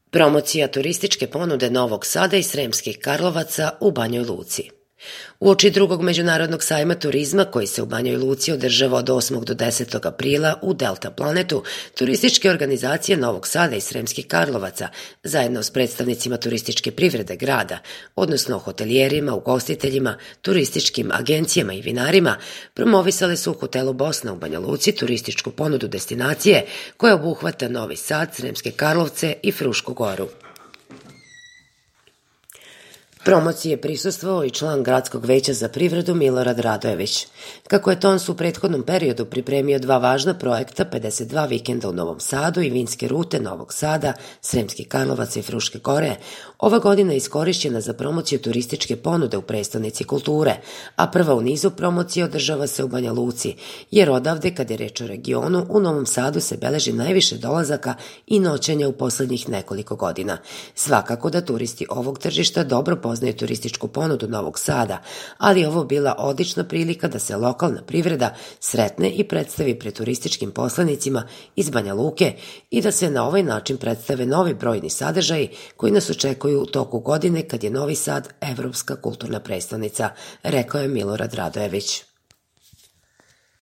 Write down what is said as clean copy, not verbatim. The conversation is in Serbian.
Promocija turističke ponude Novog Sada i Sremskih Karlovaca u Banjoj Luci. Uoči drugog međunarodnog sajma turizma koji se u Banjoj Luci održava od 8. do 10. aprila u Delta Planetu, turističke organizacije Novog Sada i Sremskih Karlovaca, zajedno s predstavnicima turističke privrede grada, odnosno hotelijerima, ugostiteljima, turističkim agencijama i vinarima, promovisale su u hotelu Bosna u Banja Luci turističku ponudu destinacije koja obuhvata Novi Sad, Sremske Karlovce i Frušku Goru. Promociji je prisustvovao i član Gradskog veća za privredu Milorad Radojević. Kako je TONS u prethodnom periodu pripremio dva važna projekta, 52 vikenda u Novom Sadu i vinske rute Novog Sada, Sremskih Karlovaca i Fruške Gore, ova godina je iskorišćena za promociju turističke ponude u prestonici kulture, a prva u nizu promocije održava se u Banja Luci, jer odavde, kad je reč o regionu, u Novom Sadu se beleži najviše dolazaka i noćenja u poslednjih nekoliko godina. Svakako da turisti ovog tržišta dobro poznaju turističku ponudu Novog Sada, ali ovo bila odlična prilika da se lokalna privreda sretne i predstavi pred turističkim poslanicima iz Banja Luke i da se na ovaj način predstave novi brojni sadržaji koji nas očekuju u toku godine kad je Novi Sad evropska kulturna prestonica, rekao je Milorad Radojević.